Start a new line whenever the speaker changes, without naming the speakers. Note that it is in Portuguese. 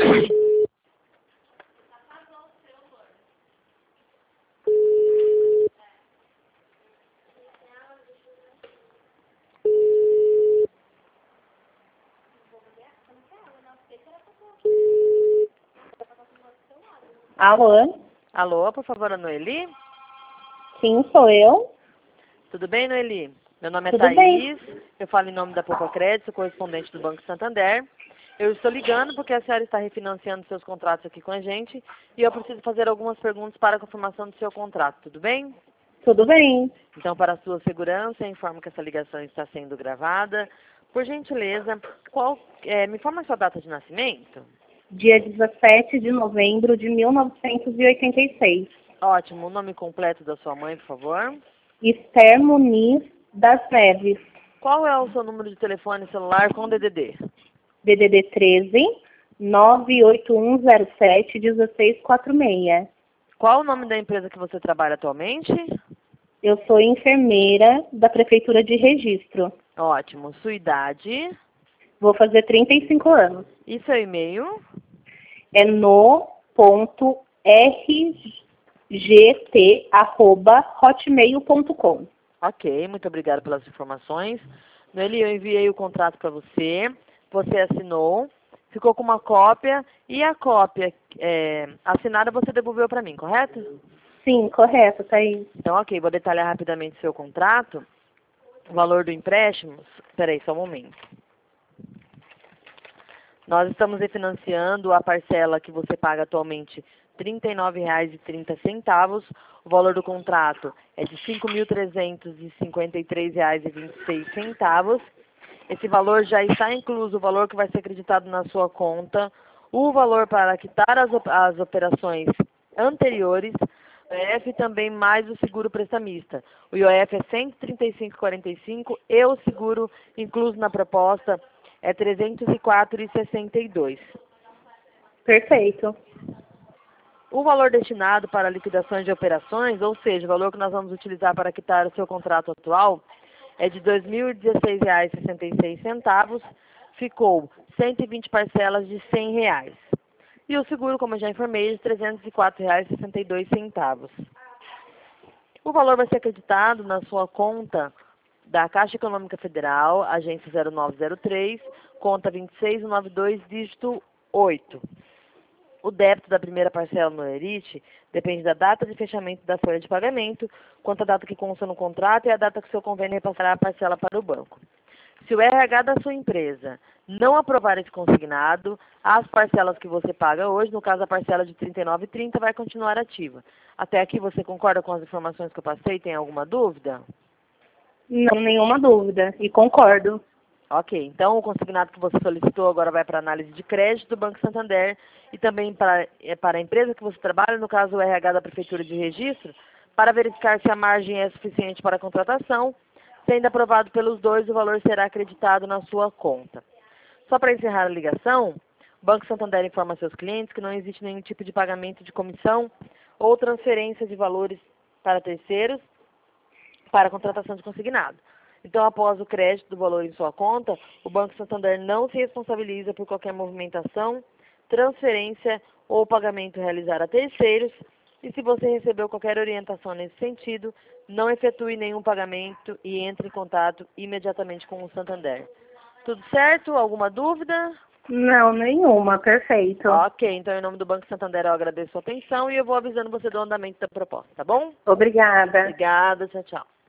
Alô?
Alô, por favor, a Noeli?
Sim, sou eu.
Tudo bem, Noeli? Meu nome é
Tudo
Thaís,
bem.
eu falo em nome da Poupa Crédito, correspondente do Banco Santander. Eu estou ligando porque a senhora está refinanciando seus contratos aqui com a gente e eu preciso fazer algumas perguntas para a confirmação do seu contrato, tudo bem?
Tudo bem.
Então, para a sua segurança, informo que essa ligação está sendo gravada. Por gentileza, me informa a sua data de nascimento?
Dia 17 de novembro de 1986.
Ótimo, o nome completo da sua mãe, por favor.
Esther Muniz das Neves.
Qual é o seu número de telefone celular com DDD?
DDD 13 98107 1646.
Qual o nome da empresa que você trabalha atualmente?
Eu sou enfermeira da Prefeitura de Registro.
Ótimo. Sua idade
Vou fazer 35 anos.
e seu e-mail?
É no.rgt@hotmail.com.
Ok, muito obrigada pelas informações. Noeli, eu enviei o contrato para você, você assinou, ficou com uma cópia e a cópia assinada você devolveu para mim, correto?
Sim, correto, Thaís.
Então, ok, vou detalhar rapidamente seu contrato. O valor do empréstimo, espera aí só um momento. Nós estamos refinanciando a parcela que você paga atualmente R$ 39,30. O valor do contrato é de R$ 5.353,26. Esse valor já está incluso o valor que vai ser acreditado na sua conta, o valor para quitar as operações anteriores, o IOF também mais o seguro prestamista. O IOF é R$ 135,45 e o seguro incluso na proposta é R$ 304,62.
Perfeito.
O valor destinado para liquidações de operações, ou seja, o valor que nós vamos utilizar para quitar o seu contrato atual, é de R$ 2.016,66, ficou 120 parcelas de R$ 100. E o seguro, como eu já informei, é de R$ 304,62. O valor vai ser acreditado na sua conta da Caixa Econômica Federal, agência 0903, conta 26192, dígito 8. O débito da primeira parcela no ERIT depende da data de fechamento da folha de pagamento, quanto à data que consta no contrato e a data que o seu convênio repassará a parcela para o banco. Se o RH da sua empresa não aprovar esse consignado, as parcelas que você paga hoje, no caso a parcela de R$ 39,30, vai continuar ativa. Até aqui você concorda com as informações que eu passei? Tem alguma dúvida?
Não, nenhuma dúvida. E concordo.
Ok, então o consignado que você solicitou agora vai para análise de crédito do Banco Santander e também para a empresa que você trabalha, no caso o RH da Prefeitura de Registro, para verificar se a margem é suficiente para a contratação. Sendo aprovado pelos dois, o valor será acreditado na sua conta. Só para encerrar a ligação, o Banco Santander informa seus clientes que não existe nenhum tipo de pagamento de comissão ou transferência de valores para terceiros para a contratação de consignado. Então, após o crédito do valor em sua conta, o Banco Santander não se responsabiliza por qualquer movimentação, transferência ou pagamento realizado a terceiros. E se você recebeu qualquer orientação nesse sentido, não efetue nenhum pagamento e entre em contato imediatamente com o Santander. Tudo certo? Alguma dúvida?
Não, nenhuma. Perfeito.
Ok, então em nome do Banco Santander eu agradeço a sua atenção e eu vou avisando você do andamento da proposta, tá bom?
Obrigada.
Obrigada, tchau, tchau.